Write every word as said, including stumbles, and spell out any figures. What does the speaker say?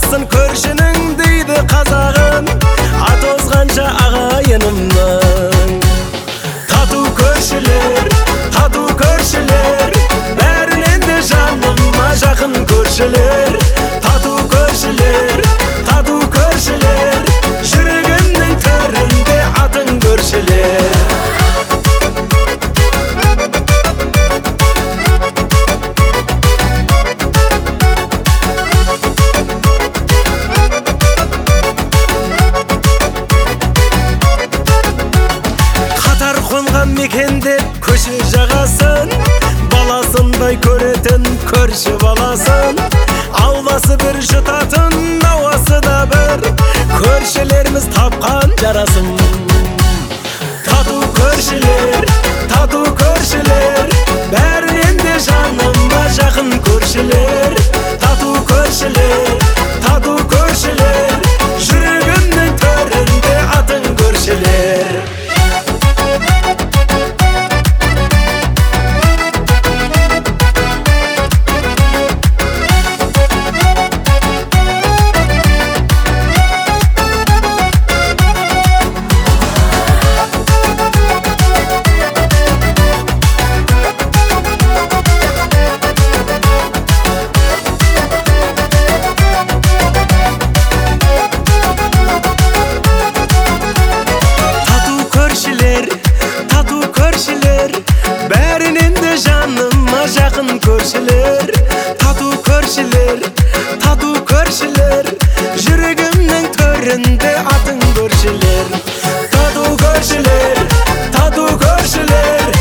Болмасын көршінің дейді қазағым, ат озғанша ағайынымның. Тату көршілер, тату көршілер, бәрінен де жаныма жақын көршілер. Тату көршілер, тату көршілер, жүрегімнің төрінде атын көршілер. Қонған мекендеп көше жағасын, баласындай көретін көрші баласын. Ауласы бір жұтатын, ауасы да бір, көршілеріміз тапқан жарасын. Тату көршілер, тату көршілер, бәрінен де жаныма жақын көршілер. Тату көршілер, тату көршілер, жүрегімнің төрінде атын көршілер. Бәрінен де жаныма жақын көршілер. Тату көршілер, тату көршілер, жүрегімнің төрінде атын көршілер. Тату көршілер, тату көршілер,